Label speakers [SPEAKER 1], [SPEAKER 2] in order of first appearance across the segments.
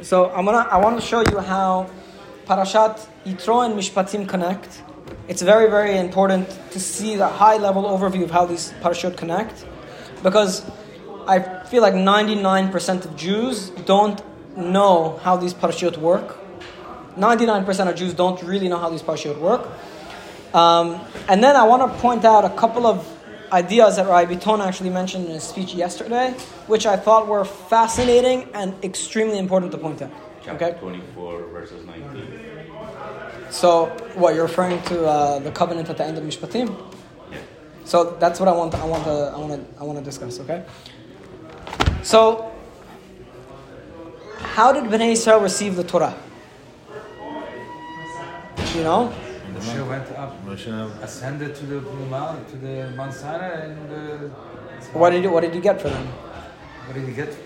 [SPEAKER 1] So I want to show you how Parashat Yitro and Mishpatim connect. It's very, very important to see the high-level overview of how these parashot connect, because I feel like 99% of Jews don't know how these parashot work. 99% of Jews don't really know how these parashot work. And then I want to point out a couple of ideas that Rabbi Biton actually mentioned in his speech yesterday, which I thought were fascinating and extremely important to point out.
[SPEAKER 2] Chapter 24 verses 19.
[SPEAKER 1] So, what you're referring to the covenant at the end of Mishpatim?
[SPEAKER 2] Yeah.
[SPEAKER 1] So that's what I want to discuss. Okay. So, how did Bnei Israel receive the Torah? You know.
[SPEAKER 3] Moshe went up, ascended to the Mount Sinai, and
[SPEAKER 1] What did he get for them?
[SPEAKER 3] what did he get?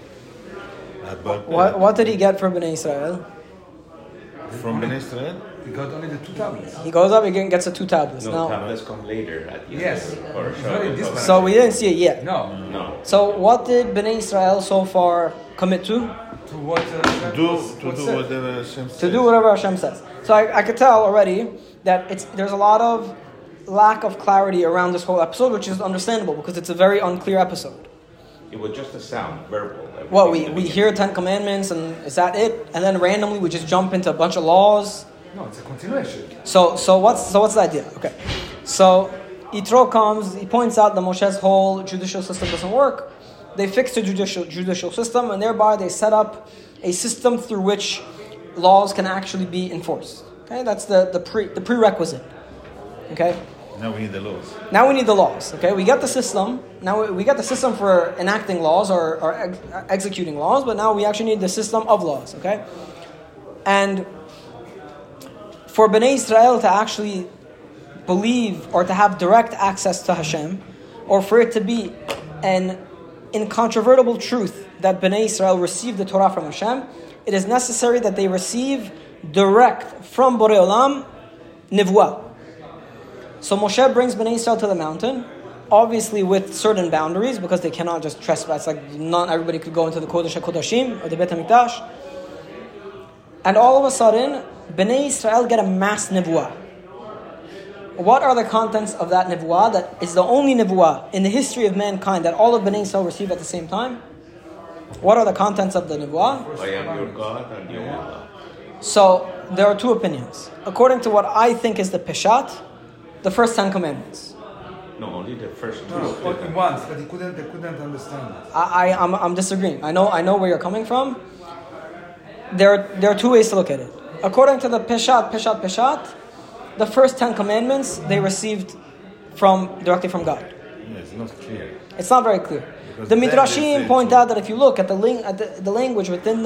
[SPEAKER 1] What did he get for Bnei Israel?
[SPEAKER 4] From Bnei Israel?
[SPEAKER 3] He got only the 2 tablets.
[SPEAKER 1] He goes up, he gets the 2 tablets.
[SPEAKER 2] No,
[SPEAKER 1] Now,
[SPEAKER 2] tablets come later at the end
[SPEAKER 3] Yes.
[SPEAKER 2] of the parasha.
[SPEAKER 3] It's not in this one.
[SPEAKER 1] so we didn't see it yet.
[SPEAKER 3] No.
[SPEAKER 1] So what did Bnei Israel so far commit to?
[SPEAKER 3] To what?
[SPEAKER 4] Do whatever Hashem says.
[SPEAKER 1] To do whatever Hashem says. So I could tell already that there's a lot of lack of clarity around this whole episode, which is understandable because it's a very unclear episode.
[SPEAKER 2] It was just a sound, verbal.
[SPEAKER 1] Well, we hear 10 commandments and is that it? And then randomly we just jump into a bunch of laws.
[SPEAKER 3] No, it's a continuation.
[SPEAKER 1] So what's the idea? Okay. So Yitro comes, he points out that Moshe's whole judicial system doesn't work. They fix the judicial system, and thereby they set up a system through which laws can actually be enforced. Okay, that's the prerequisite. Okay.
[SPEAKER 4] Now we need the laws.
[SPEAKER 1] Now we need the laws. Okay, we get the system. Now we get the system for enacting laws or executing laws, but now we actually need the system of laws. Okay, and for Bnei Israel to actually believe or to have direct access to Hashem, or for it to be an incontrovertible truth that Bnei Israel received the Torah from Hashem, it is necessary that they receive direct from Borei Olam Nivua. So Moshe brings Bnei Israel to the mountain, obviously with certain boundaries, because they cannot just trespass. Like not everybody could go into the Kodesh HaKodashim or the Beit HaMikdash. And all of a sudden, Bnei Israel get a mass Nivua. What are the contents of that Nivua that is the only Nivua in the history of mankind that all of Bnei Israel receive at the same time? What are the contents of the Nivua?
[SPEAKER 2] I am your God and you are Allah.
[SPEAKER 1] So, there are 2 opinions. According to what I think is the Peshat, the first 10 commandments.
[SPEAKER 2] No, only the first two.
[SPEAKER 3] No, only once, but they couldn't understand it.
[SPEAKER 1] I'm disagreeing. I know where you're coming from. There are 2 ways to look at it. According to the Peshat, the first 10 commandments they received directly from God.
[SPEAKER 4] Yeah, it's not clear.
[SPEAKER 1] It's not very clear.
[SPEAKER 4] Because
[SPEAKER 1] The
[SPEAKER 4] then
[SPEAKER 1] Midrashim
[SPEAKER 4] they say
[SPEAKER 1] point
[SPEAKER 4] so.
[SPEAKER 1] out that if you look at the language within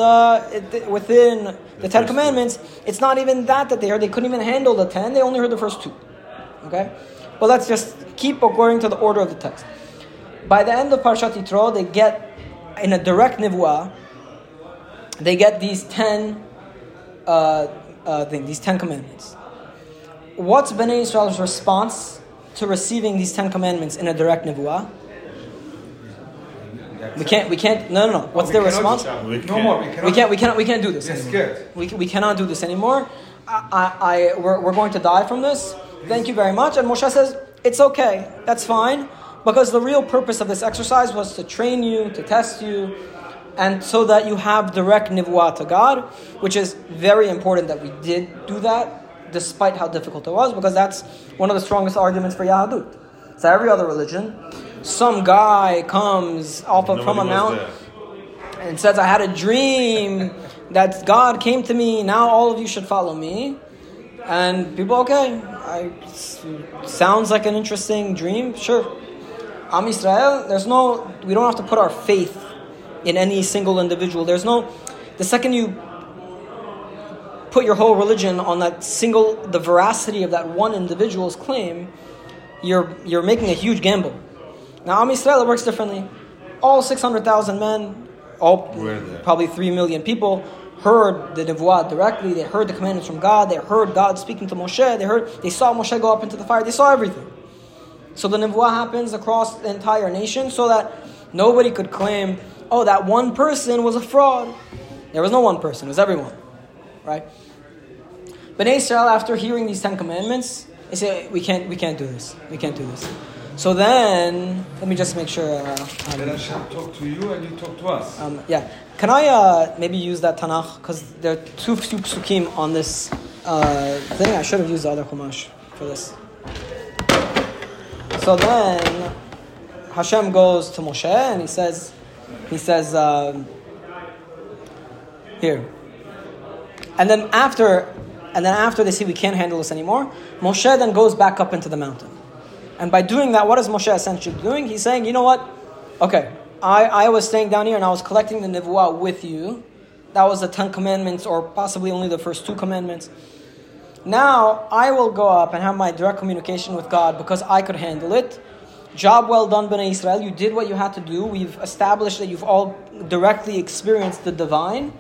[SPEAKER 1] the 10
[SPEAKER 4] first
[SPEAKER 1] commandments, it's not even that they heard. They couldn't even handle the 10. They only heard the first 2. Okay? But let's just keep according to the order of the text. By the end of Parashat Yitro, they get, in a direct nivua, they get these 10 these 10 commandments. What's Bnei Israel's response to receiving these 10 commandments in a direct nivua? We can't. No. What's their response?
[SPEAKER 3] No more.
[SPEAKER 1] We can't do this
[SPEAKER 3] We're
[SPEAKER 1] anymore.
[SPEAKER 3] scared.
[SPEAKER 1] We cannot do this anymore. We're going to die from this. Thank you very much. And Moshe says, it's okay. That's fine. Because the real purpose of this exercise was to train you, to test you, and so that you have direct nivua to God, which is very important that we did do that, despite how difficult it was, because that's one of the strongest arguments for Yahadut. So every other religion, some guy comes from a mountain and says, I had a dream that God came to me, now all of you should follow me. And people, okay, sounds like an interesting dream, sure. Am Yisrael, we don't have to put our faith in any single individual. The second you put your whole religion on the veracity of that one individual's claim, you're making a huge gamble. Now, Am Yisrael, it works differently. All 600,000 men, probably 3 million people, heard the Nevuah directly. They heard the commandments from God. They heard God speaking to Moshe. They saw Moshe go up into the fire. They saw everything. So the Nevuah happens across the entire nation so that nobody could claim, oh, that one person was a fraud. There was no one person, it was everyone. Right? Bnei Israel, after hearing these 10 commandments, they say, we can't do this. We can't do this. So then, let me just make sure.
[SPEAKER 3] Then Hashem talk to you and you talk to us.
[SPEAKER 1] Yeah. Can I maybe use that Tanakh? Because there are two psukim on this thing. I should have used the other Chumash for this. So then, Hashem goes to Moshe and he says, here. And then after they see we can't handle this anymore, Moshe then goes back up into the mountain. And by doing that, what is Moshe essentially doing? He's saying, you know what? Okay, I was staying down here and I was collecting the Nevuah with you. That was the 10 commandments, or possibly only the first 2 commandments. Now, I will go up and have my direct communication with God because I could handle it. Job well done, Bnei Israel. You did what you had to do. We've established that you've all directly experienced the divine.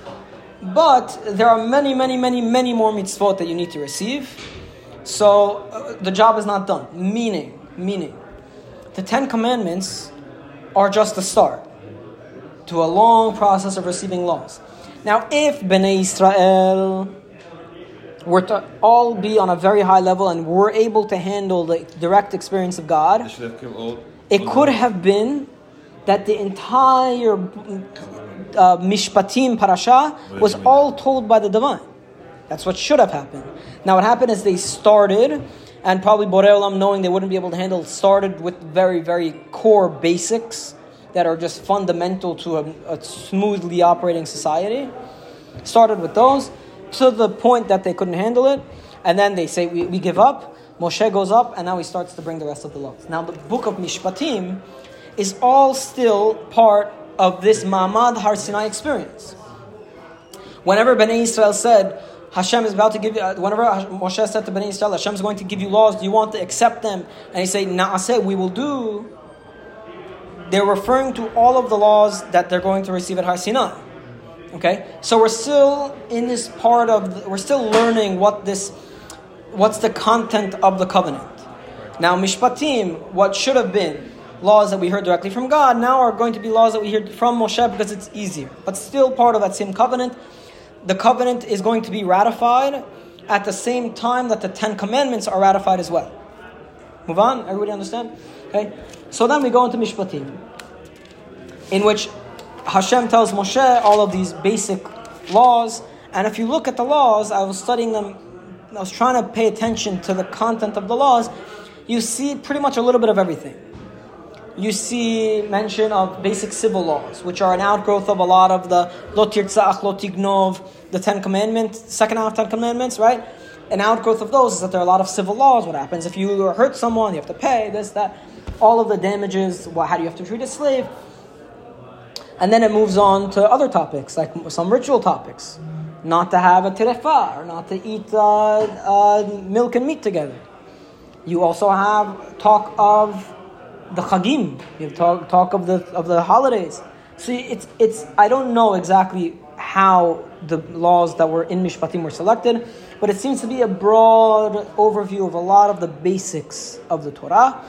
[SPEAKER 1] But there are many, many, many, many more mitzvot that you need to receive. So the job is not done. Meaning, the 10 commandments are just the start to a long process of receiving laws. Now, if Bnei Israel were to all be on a very high level and were able to handle the direct experience of God, it could have been that the entire Mishpatim parasha was all told by the divine. That's what should have happened. Now what happened is they started, and probably Borei Olam, knowing they wouldn't be able to handle it, started with very, very core basics that are just fundamental to a smoothly operating society. Started with those to the point that they couldn't handle it, and then they say, we give up. Moshe goes up, and now he starts to bring the rest of the laws. Now the book of Mishpatim is all still part of this Ma'amad Har Sinai experience. Whenever Bnei Israel said, Hashem is about to give you, whenever Moshe said to Bnei Israel, Hashem is going to give you laws, do you want to accept them? And he said, Na'aseh, we will do. They're referring to all of the laws that they're going to receive at Har Sinai. Okay? So we're still in this part of, we're still learning what's the content of the covenant. Now Mishpatim, what should have been laws that we heard directly from God, now are going to be laws that we hear from Moshe because it's easier. But still part of that same covenant. The covenant is going to be ratified at the same time that the 10 commandments are ratified as well. Move on? Everybody understand? Okay. So then we go into Mishpatim, in which Hashem tells Moshe all of these basic laws. And if you look at the laws, I was studying them, I was trying to pay attention to the content of the laws. You see pretty much a little bit of everything. You see mention of basic civil laws, which are an outgrowth of a lot of the Lo Tirtzach, Lo Tignov, the 10 commandments, second half 10 commandments, right? An outgrowth of those is that there are a lot of civil laws. What happens if you hurt someone, you have to pay, this, that, all of the damages, how do you have to treat a slave? And then it moves on to other topics, like some ritual topics. Not to have a terefa, or not to eat milk and meat together. You also have talk of the chagim. You have talk of the holidays. So it's I don't know exactly how the laws that were in Mishpatim were selected, but it seems to be a broad overview of a lot of the basics of the Torah.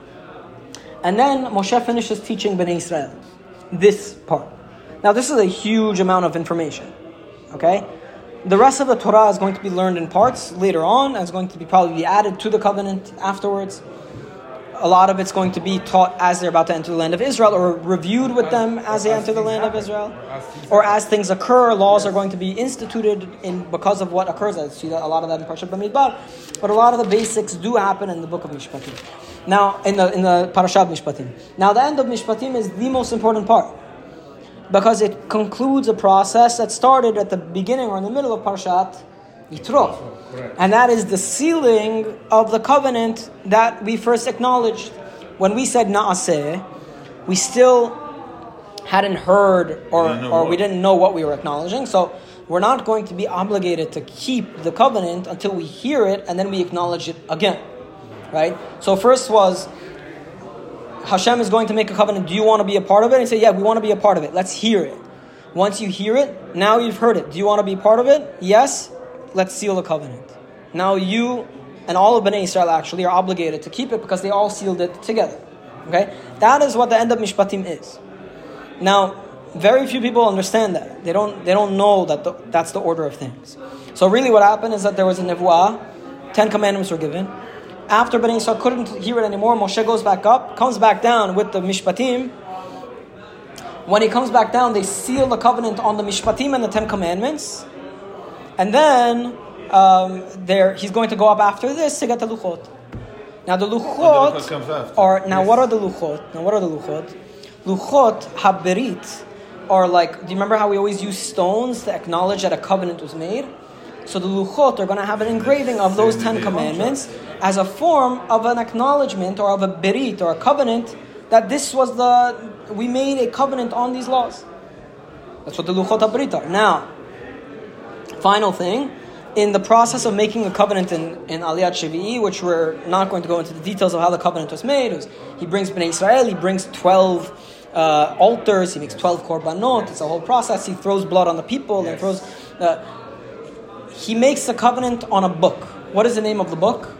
[SPEAKER 1] And then Moshe finishes teaching Bnei Israel this part. Now this is a huge amount of information. Okay? The rest of the Torah is going to be learned in parts later on, and it's going to be probably added to the covenant afterwards. A lot of it's going to be taught as they're about to enter the land of Israel, or reviewed with them as they enter the land of Israel. Or as things occur, laws are going to be instituted because of what occurs. I see that a lot of that in Parashat Bamidbar. But a lot of the basics do happen in the book of Mishpatim. Now, in the Parashat Mishpatim. Now, the end of Mishpatim is the most important part, because it concludes a process that started at the beginning or in the middle of Parashat Yitro. And that is the sealing of the covenant that we first acknowledged. When we said Na'aseh, we still hadn't heard or we didn't know what we were acknowledging. So we're not going to be obligated to keep the covenant until we hear it and then we acknowledge it again. Right? So first was, Hashem is going to make a covenant. Do you want to be a part of it? And say, yeah, we want to be a part of it. Let's hear it. Once you hear it, now you've heard it. Do you want to be part of it? Yes. Let's seal the covenant. Now you and all of Bnei Israel actually are obligated to keep it because they all sealed it together. Okay? That is what the end of Mishpatim is. Now, very few people understand that. They don't know that that's the order of things. So really what happened is that there was a nevuah, 10 commandments were given. After Bnei Yisrael couldn't hear it anymore, Moshe goes back up, comes back down with the Mishpatim. When he comes back down, they seal the covenant on the Mishpatim and the 10 commandments. And then he's going to go up after this to get the Luchot. Now the Luchot
[SPEAKER 4] comes after.
[SPEAKER 1] are, now what are the Luchot? Luchot HaBerit are like, do you remember how we always use stones to acknowledge that a covenant was made? So the Luchot are going to have an engraving of those 10 commandments as a form of an acknowledgement or of a berit or a covenant that this was we made a covenant on these laws. That's what the Luchot HaBerit are. Now, final thing, in the process of making a covenant in Aliyat Shevi'i, which we're not going to go into the details of how the covenant was made, he brings Bnei Israel, he brings 12 altars, he makes 12 korbanot, it's a whole process, he throws blood on the people, and throws... he makes a covenant on a book. What is the name of the book?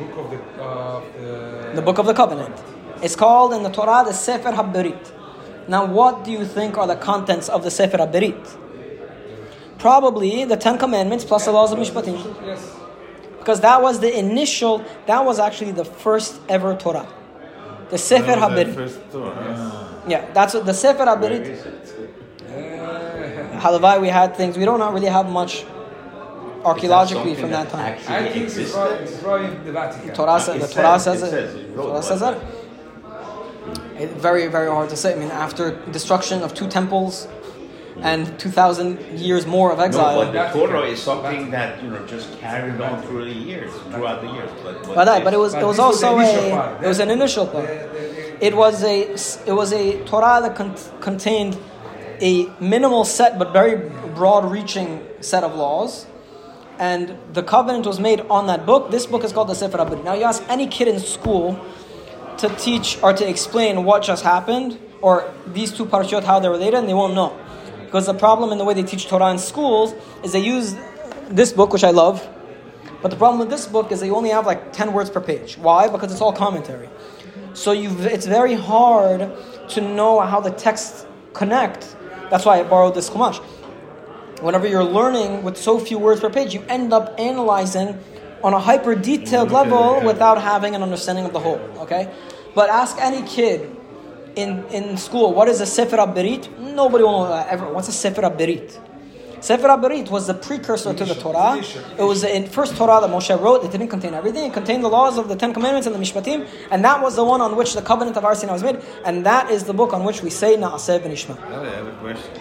[SPEAKER 1] The Book of the Covenant. It's called in the Torah the Sefer HaBerit. Now what do you think are the contents of the Sefer HaBerit? Probably the 10 commandments plus the laws of Mishpatim.
[SPEAKER 3] Yes.
[SPEAKER 1] Because that was actually the first ever Torah. The Sefer HaBerit. Yeah, that's what the Sefer HaBerit. Halavai, we had things, we don't really have much archaeologically from that time.
[SPEAKER 3] I think it's probably in the Vatican.
[SPEAKER 1] The Torah says it. Torah says that. It's very, very hard to say. I mean, after destruction of 2 temples and 2,000 years more of exile.
[SPEAKER 2] No, but the Torah is something that just carried on throughout the years.
[SPEAKER 1] But it was also an initial part. It was a Torah that contained a minimal set but very broad-reaching set of laws. And the covenant was made on that book. This book is called the Sefer HaBerit. Now you ask any kid in school to teach or to explain what just happened, or these 2 parashiyot, how they're related, and they won't know. Because the problem in the way they teach Torah in schools is they use this book, which I love, but the problem with this book is they only have like 10 words per page. Why? Because it's all commentary. So it's very hard to know how the texts connect. That's why I borrowed this Chumash. Whenever you're learning with so few words per page, you end up analyzing on a hyper-detailed level without having an understanding of the whole, okay? But ask any kid in school, what is a Sefer HaBerit? Nobody will know that ever. What's a Sefer HaBerit? Sefer HaBerit was the precursor to the Torah. It was the first Torah that Moshe wrote. It didn't contain everything. It contained the laws of the 10 commandments and the Mishpatim, and that was the one on which the covenant of Har Sinai was made, and that is the book on which we say Na'aseh v'nishma.
[SPEAKER 4] I have a question.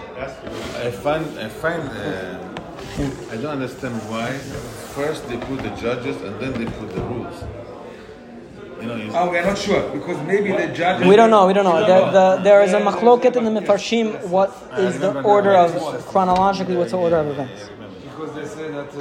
[SPEAKER 4] I don't understand why first they put the judges and then they put the rules. We
[SPEAKER 3] are not sure because maybe the judges.
[SPEAKER 1] We don't know. There is a machloket in the Mefarshim. What is the order of chronologically? What's the order of events?
[SPEAKER 3] Because they say that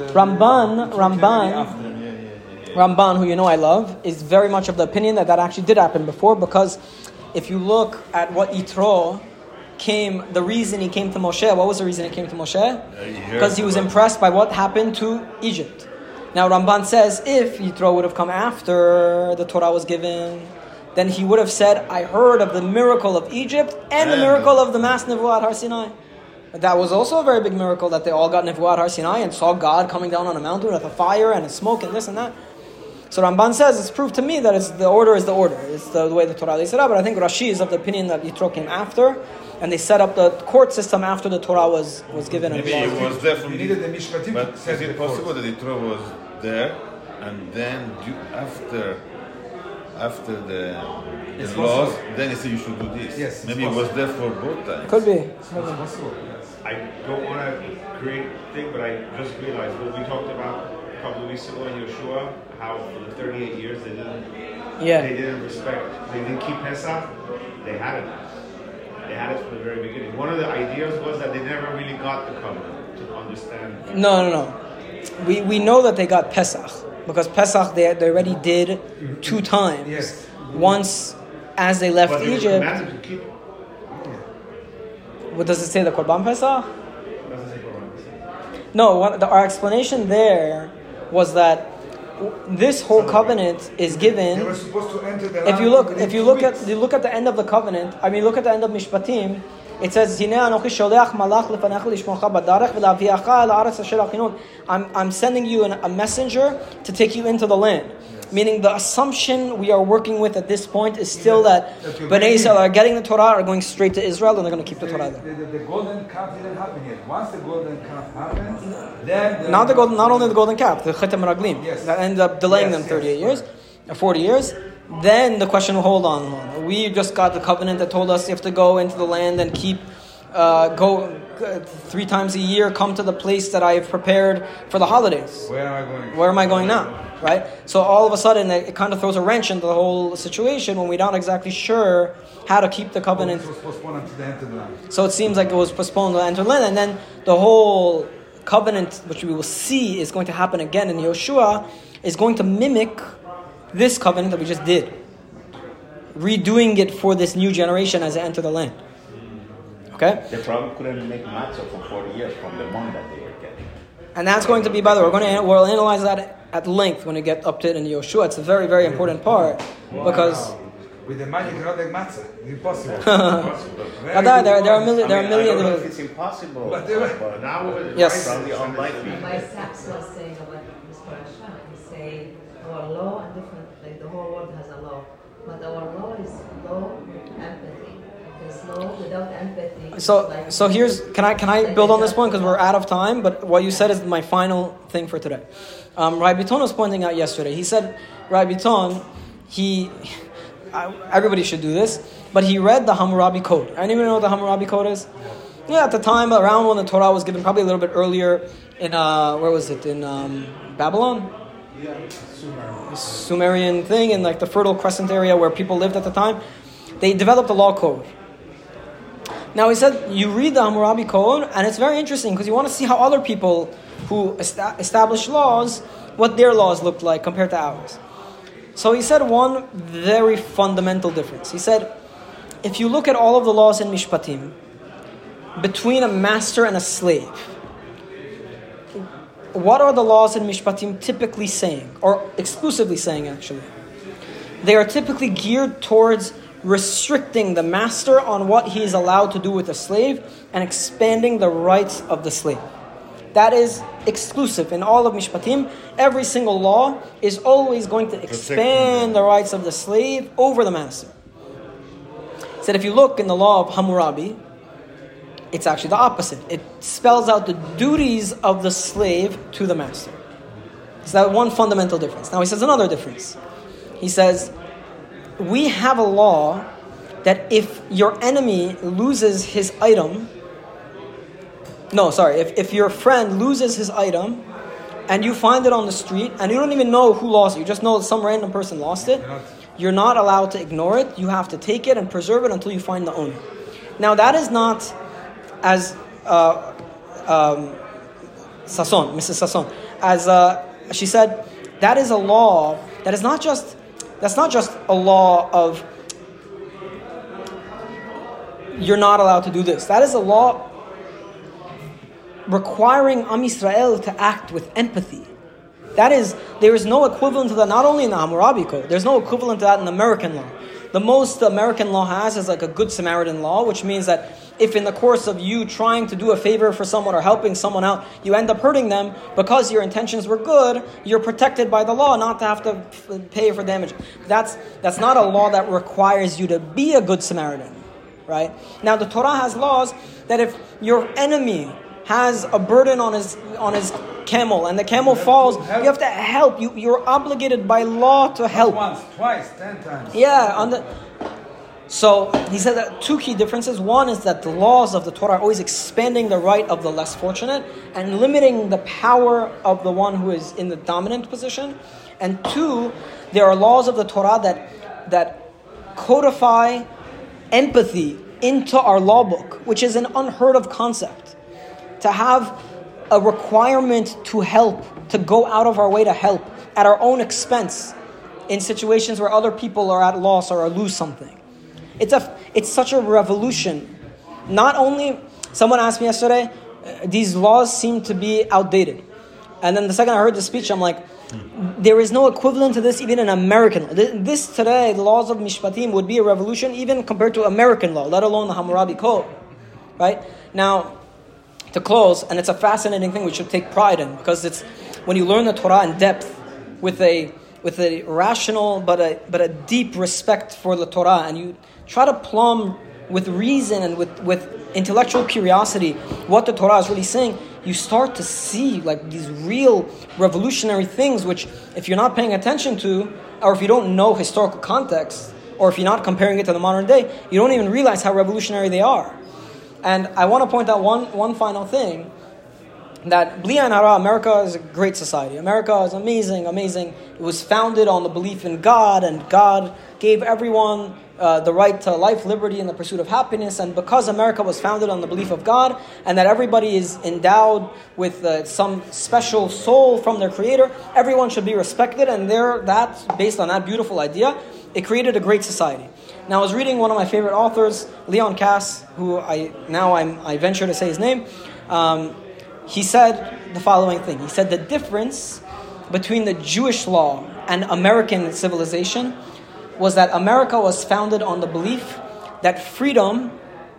[SPEAKER 1] Ramban, who I love, is very much of the opinion that actually did happen before. Because if you look at what Yitro the reason he came to Moshe. What was the reason he came to Moshe? Because he was impressed by what happened to Egypt. Now Ramban says if Yitro would have come after the Torah was given, then he would have said, I heard of the miracle of Egypt and the miracle of the mass Nevuah at Har Sinai. But that was also a very big miracle that they all got Nevuah at Har Sinai and saw God coming down on a mountain with a fire and a smoke and this and that. So Ramban says it's proof to me that the order is the order. It's the way the Torah lays it out. But I think Rashi is of the opinion that Yitro came after, and they set up the court system after the Torah was given.
[SPEAKER 4] Maybe it was there from the Mishpatim. But is it possible that Yitro was there and then after the laws, then he said you should do this?
[SPEAKER 3] Yes.
[SPEAKER 4] Maybe it was there for both times.
[SPEAKER 1] Could be.
[SPEAKER 3] It's possible.
[SPEAKER 2] I don't want to create a thing, but I just realized what we talked about a couple of weeks ago in Yeshua, how for the 38 years they didn't respect, they didn't keep Pesach. They had it. They had it from the very beginning. One of the ideas was that they never really got the covenant to understand.
[SPEAKER 1] No. We know that they got Pesach because Pesach they already did 2 times.
[SPEAKER 3] Yes.
[SPEAKER 1] Once as they left
[SPEAKER 2] but
[SPEAKER 1] Egypt.
[SPEAKER 2] To keep it.
[SPEAKER 1] What does it say? The Korban Pesach?
[SPEAKER 2] It doesn't say Korban Pesach.
[SPEAKER 1] No. Our explanation there was that this whole covenant is given.
[SPEAKER 3] They were supposed to enter the
[SPEAKER 1] If you look at the end of the covenant, look at the end of Mishpatim. It says, I'm sending you a messenger to take you into the land. Meaning the assumption we are working with at this point is still that Bnei Israel are getting the Torah, are going straight to Israel, and they're going to keep the Torah there.
[SPEAKER 3] The golden calf didn't happen yet. Once the golden calf happens, then...
[SPEAKER 1] Not only the golden calf, the Chetem Raglim.
[SPEAKER 3] Yes.
[SPEAKER 1] That ended up delaying them 38 years, 40 years. Then the question, hold on. We just got the covenant that told us you have to go into the land and keep, go 3 times a year, come to the place that I have prepared for the holidays.
[SPEAKER 3] Where am I going?
[SPEAKER 1] Where am I going now? Right? So all of a sudden, it kind of throws a wrench into the whole situation when we're not exactly sure how to keep the covenant.
[SPEAKER 3] It was postponed until the end of the land.
[SPEAKER 1] So it seems like it was postponed to enter the land, and then the whole covenant, which we will see is going to happen again in Yoshua, is going to mimic this covenant that we just did, redoing it for this new generation as they enter the land. Okay?
[SPEAKER 5] They probably couldn't make matzah for 40 years from the money that they were getting.
[SPEAKER 1] And that's going to be, by the way, we'll analyze that at length when we get up to it in Yoshua. It's a very, very important part because
[SPEAKER 3] with the money, you cannot make matzah. It's impossible.
[SPEAKER 1] there are a million.
[SPEAKER 5] I don't know if it's impossible, but now
[SPEAKER 1] yes.
[SPEAKER 5] Probably unlikely.
[SPEAKER 6] My Sachs was saying about this parasha. He say our law and different, like the whole world has a law, but our law is law with empathy. There's law without empathy.
[SPEAKER 1] So here's can I build on this point because we're out of time. But what you said is my final thing for today. Rabbi Biton was pointing out yesterday. He said Rabbi Biton, everybody should do this, but he read the Hammurabi Code. Anyone know what the Hammurabi Code is? Yeah, at the time around when the Torah was given, probably a little bit earlier in where was it, in Babylon?
[SPEAKER 2] Yeah,
[SPEAKER 1] Sumerian thing in like the Fertile Crescent area where people lived at the time. They developed a law code. Now he said you read the Hammurabi Code and it's very interesting because you want to see how other people who establish laws, what their laws looked like compared to ours. So he said one very fundamental difference. He said, if you look at all of the laws in Mishpatim, between a master and a slave, what are the laws in Mishpatim typically saying, or exclusively saying actually? They are typically geared towards restricting the master on what he is allowed to do with the slave and expanding the rights of the slave. That is exclusive in all of Mishpatim. Every single law is always going to expand the rights of the slave over the master. He said if you look in the law of Hammurabi, it's actually the opposite. It spells out the duties of the slave to the master. So that one fundamental difference. Now he says another difference. He says, we have a law that if your enemy loses his item, if your friend loses his item and you find it on the street and you don't even know who lost it, you just know that some random person lost it, you're not allowed to ignore it. You have to take it and preserve it until you find the owner. Now that is not as Mrs. Sasson, as she said, that is a law that is that's not just a law of you're not allowed to do this. That is a law requiring Am Yisrael to act with empathy. There is no equivalent to that, not only in the Hammurabi Code, there's no equivalent to that in American law. The most the American law has is like a Good Samaritan law, which means that if in the course of you trying to do a favor for someone or helping someone out, you end up hurting them, because your intentions were good, you're protected by the law not to have to pay for damage. That's not a law that requires you to be a Good Samaritan, right? Now the Torah has laws that if your enemy has a burden on his camel and the camel falls, you have to help. You're obligated by law to help.
[SPEAKER 3] Once, twice, 10 times.
[SPEAKER 1] Yeah. So he said that two key differences. One is that the laws of the Torah are always expanding the right of the less fortunate and limiting the power of the one who is in the dominant position. And two, there are laws of the Torah that codify empathy into our law book, which is an unheard of concept. To have a requirement to help, to go out of our way to help at our own expense in situations where other people are at loss or lose something. It's such a revolution. Not only, someone asked me yesterday, these laws seem to be outdated. And then the second I heard the speech, I'm like, there is no equivalent to this even in American law. This today, the laws of Mishpatim would be a revolution even compared to American law, let alone the Hammurabi Code. right? Now, to close, and it's a fascinating thing we should take pride in, because it's when you learn the Torah in depth with a rational but a deep respect for the Torah, and you try to plumb with reason and with intellectual curiosity what the Torah is really saying, you start to see like these real revolutionary things which, if you're not paying attention to, or if you don't know historical context, or if you're not comparing it to the modern day, you don't even realize how revolutionary they are. And I want to point out one final thing, that Bli Ayin Hara, America is a great society. America is amazing. It was founded on the belief in God, and God gave everyone the right to life, liberty, and the pursuit of happiness. And because America was founded on the belief of God, and that everybody is endowed with some special soul from their Creator, everyone should be respected. And based on that beautiful idea, it created a great society. Now, I was reading one of my favorite authors, Leon Kass, who I venture to say his name. He said the following thing. He said the difference between the Jewish law and American civilization was that America was founded on the belief that freedom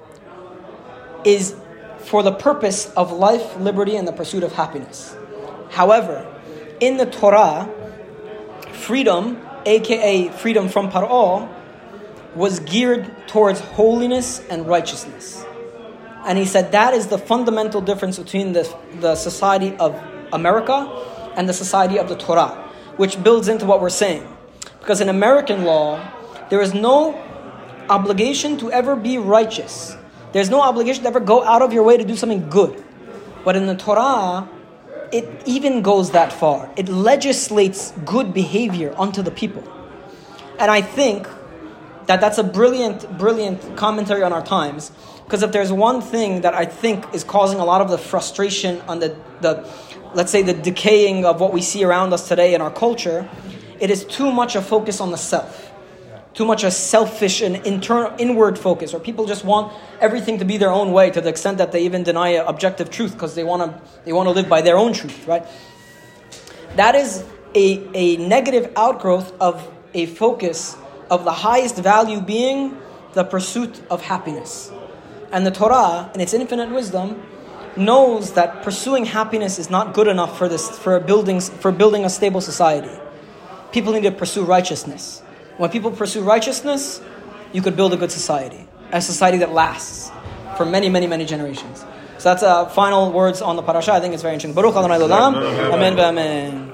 [SPEAKER 1] is for the purpose of life, liberty, and the pursuit of happiness. However, in the Torah, freedom, aka freedom from Paro, was geared towards holiness and righteousness. And he said that is the fundamental difference between the society of America and the society of the Torah, which builds into what we're saying. Because in American law, there is no obligation to ever be righteous. There's no obligation to ever go out of your way to do something good. But in the Torah, it even goes that far. It legislates good behavior unto the people. And I think that's a brilliant commentary on our times. Because if there's one thing that I think is causing a lot of the frustration on the let's say the decaying of what we see around us today in our culture, it is too much a focus on the self. Too much a selfish and inward focus, where people just want everything to be their own way to the extent that they even deny objective truth because they want to live by their own truth, right? That is a negative outgrowth of a focus of the highest value being the pursuit of happiness. And the Torah, in its infinite wisdom, knows that pursuing happiness is not good enough for building a stable society. People need to pursue righteousness. When people pursue righteousness, you could build a good society, a society that lasts for many, many, many generations. So that's final words on the parasha. I think it's very interesting. Baruch Adonai L'olam. Amen v'amen.